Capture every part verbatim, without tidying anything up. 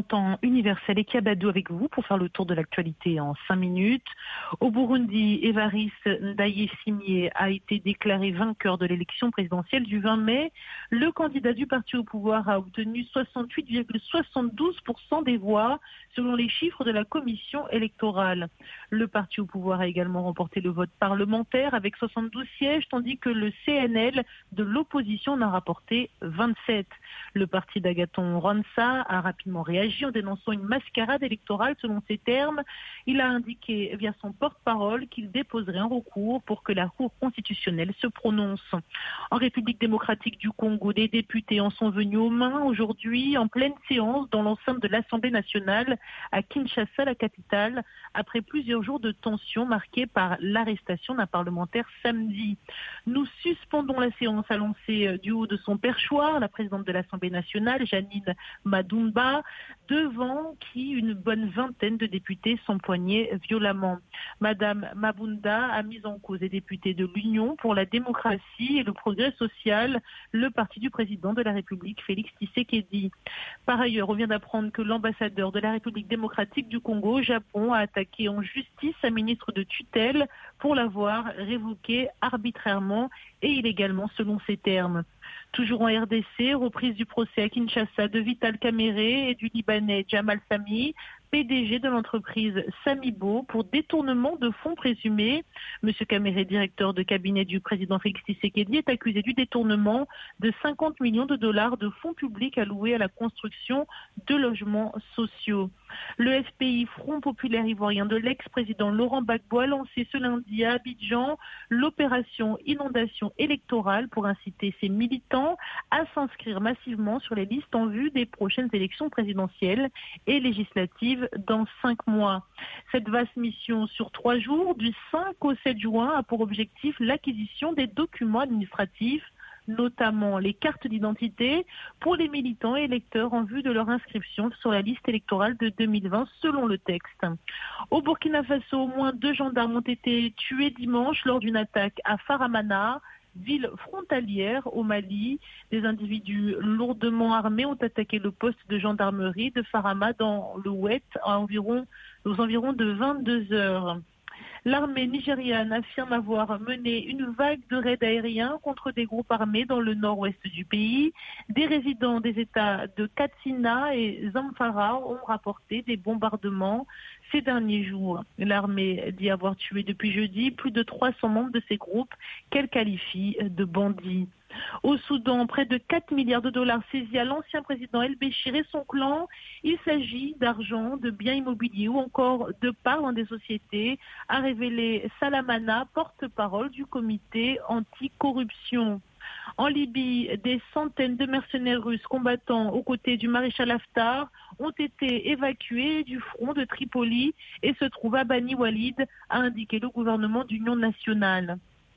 temps universel et Kiabadou avec vous pour faire le tour de l'actualité en cinq minutes. Au Burundi, Évariste Ndayishimiye a été déclaré vainqueur de l'élection présidentielle du vingt mai. Le candidat du parti au pouvoir a obtenu soixante-huit virgule soixante-douze pour cent des voix selon les chiffres de la commission électorale. Le parti au pouvoir a également remporté le vote parlementaire avec soixante-douze sièges, tandis que le C N L de l'opposition en a rapporté vingt-sept. Le parti d'Agathon Rwasa a rapidement réagi en dénonçant une mascarade électorale selon ses termes. Il a indiqué via son porte-parole qu'il déposerait un recours pour que la Cour constitutionnelle se prononce. En République démocratique du Congo, des députés en sont venus aux mains aujourd'hui en pleine séance dans l'enceinte de l'Assemblée nationale à Kinshasa, la capitale, après plusieurs jours de tension marqués par l'arrestation d'un parlementaire samedi. Nous suspendons la séance annoncée du haut de son perchoir, la présidente de l'Assemblée nationale, Janine Madumba, devant qui une bonne vingtaine de députés s'empoignaient violemment. Madame Mabunda a mis en cause les députés de l'Union pour la démocratie et le progrès social, le parti du président de la République, Félix Tshisekedi. Par ailleurs, on vient d'apprendre que l'ambassadeur de la République démocratique du Congo au Japon a attaqué en justice sa ministre de tutelle pour l'avoir révoquée arbitrairement et illégalement selon ses termes. Toujours en R D C, reprise du procès à Kinshasa de Vital Kamerhe et du Libanais Jamal Sami, P D G de l'entreprise Samibo, pour détournement de fonds présumés. Monsieur Kamerhe, directeur de cabinet du président Félix Tshisekedi, est accusé du détournement de cinquante millions de dollars de fonds publics alloués à la construction de logements sociaux. Le F P I, Front populaire ivoirien de l'ex-président Laurent Gbagbo, a lancé ce lundi à Abidjan l'opération inondation électorale pour inciter ses militants à s'inscrire massivement sur les listes en vue des prochaines élections présidentielles et législatives dans cinq mois. Cette vaste mission sur trois jours, du cinq au sept juin, a pour objectif l'acquisition des documents administratifs, notamment les cartes d'identité, pour les militants et électeurs en vue de leur inscription sur la liste électorale de deux mille vingt selon le texte. Au Burkina Faso, au moins deux gendarmes ont été tués dimanche lors d'une attaque à Faramana, ville frontalière au Mali. Des individus lourdement armés ont attaqué le poste de gendarmerie de Farama dans le Ouest à environ, aux environs de vingt-deux heures. L'armée nigériane affirme avoir mené une vague de raids aériens contre des groupes armés dans le nord-ouest du pays. Des résidents des États de Katsina et Zamfara ont rapporté des bombardements ces derniers jours. L'armée dit avoir tué depuis jeudi plus de trois cents membres de ces groupes qu'elle qualifie de bandits. Au Soudan, près de quatre milliards de dollars saisis à l'ancien président El-Béchir et son clan. Il s'agit d'argent, de biens immobiliers ou encore de parts dans des sociétés, a révélé Salamana, porte-parole du comité anticorruption. En Libye, des centaines de mercenaires russes combattant aux côtés du maréchal Haftar ont été évacués du front de Tripoli et se trouvent à Bani Walid, a indiqué le gouvernement d'union nationale.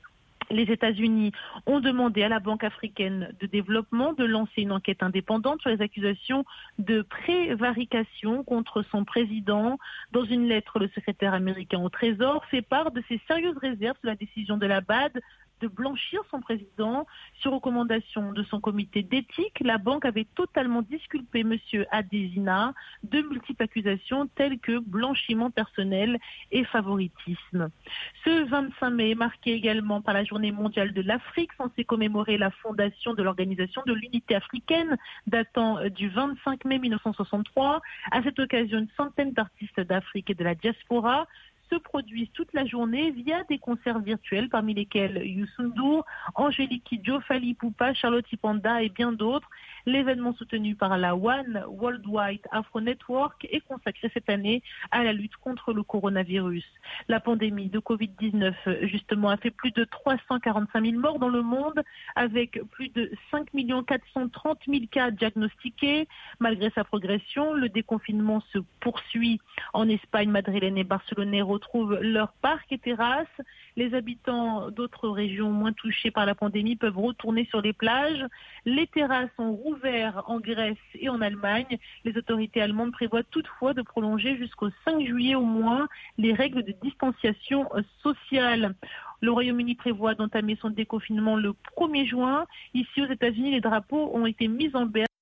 Les États-Unis ont demandé à la Banque africaine de développement de lancer une enquête indépendante sur les accusations de prévarication contre son président. Dans une lettre, le secrétaire américain au Trésor fait part de ses sérieuses réserves sur la décision de la B A D de blanchir son président. Sur recommandation de son comité d'éthique, la banque avait totalement disculpé M. Adesina de multiples accusations telles que blanchiment personnel et favoritisme. Ce vingt-cinq mai est marqué également par la Journée mondiale de l'Afrique, censée commémorer la fondation de l'Organisation de l'Unité africaine datant du vingt-cinq mai mille neuf cent soixante-trois. À cette occasion, une centaine d'artistes d'Afrique et de la diaspora se produisent toute la journée via des concerts virtuels, parmi lesquels Youssou N'Dour, Angélique Kidjo, Fally Ipupa, Charlotte Ipanda et bien d'autres. L'événement soutenu par la One Worldwide Afro Network est consacré cette année à la lutte contre le coronavirus. La pandémie de covid dix-neuf, justement, a fait plus de trois cent quarante-cinq mille morts dans le monde, avec plus de cinq millions quatre cent trente mille cas diagnostiqués. Malgré sa progression, le déconfinement se poursuit. En Espagne, madrilène et barcelonais retrouvent leurs parcs et terrasses. Les habitants d'autres régions moins touchées par la pandémie peuvent retourner sur les plages. Les terrasses sont rouvertes en Grèce et en Allemagne. Les autorités allemandes prévoient toutefois de prolonger jusqu'au cinq juillet au moins les règles de distanciation sociale. Le Royaume-Uni prévoit d'entamer son déconfinement le premier juin. Ici aux États-Unis, les drapeaux ont été mis en berne